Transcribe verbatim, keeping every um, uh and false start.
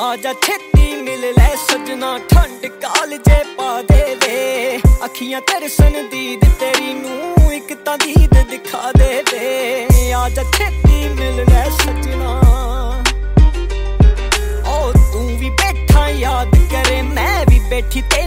आजा छेती मिल ले सजना ठंड कालजे पा दे वे अखियां तरसन दीद तेरी नू एक तां दीद दिखा दे वे आजा छेती मिल ले सजना ओ तू भी बैठा याद करे मैं भी बैठी ते